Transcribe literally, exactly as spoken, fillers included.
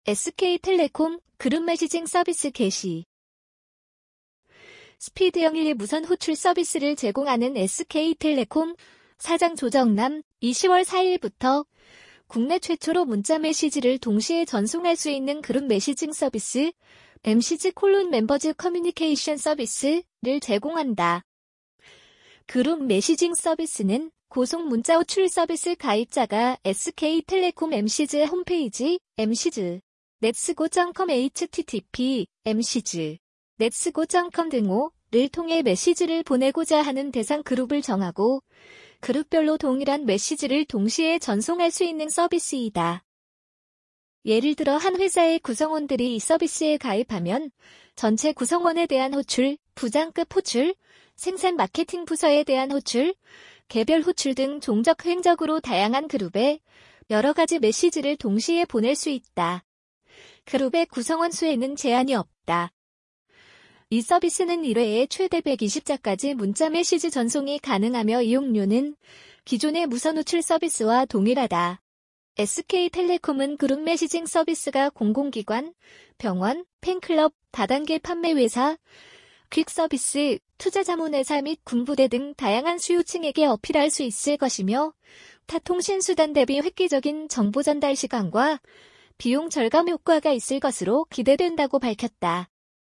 에스케이텔레콤 그룹 메시징 서비스 개시. 스피드 영일리 무선 호출 서비스를 제공하는 에스케이텔레콤 사장 조정남 이 시월 사일부터 국내 최초로 문자 메시지를 동시에 전송할 수 있는 그룹 메시징 서비스 엠시지 콜론 멤버즈 커뮤니케이션 서비스를 제공한다. 그룹 메시징 서비스는 고속 문자 호출 서비스 가입자가 에스케이텔레콤 엠시즈 홈페이지 엠시즈 넷스고 닷 컴 에이치티티피 엠시즈 넷스고 닷 컴 등호를 통해 메시지를 보내고자 하는 대상 그룹을 정하고 그룹별로 동일한 메시지를 동시에 전송할 수 있는 서비스이다. 예를 들어 한 회사의 구성원들이 이 서비스에 가입하면 전체 구성원에 대한 호출, 부장급 호출, 생산 마케팅 부서에 대한 호출, 개별 호출 등 종족 횡적으로 다양한 그룹에 여러 가지 메시지를 동시에 보낼 수 있다. 그룹의 구성원 수에는 제한이 없다. 이 서비스는 일 회에 최대 백이십 자까지 문자 메시지 전송이 가능하며 이용료는 기존의 무선 호출 서비스와 동일하다. 에스케이텔레콤은 그룹 메시징 서비스가 공공기관, 병원, 팬클럽, 다단계 판매회사, 퀵서비스, 투자자문회사 및 군부대 등 다양한 수요층에게 어필할 수 있을 것이며 타 통신수단 대비 획기적인 정보 전달 시간과 비용 절감 효과가 있을 것으로 기대된다고 밝혔다.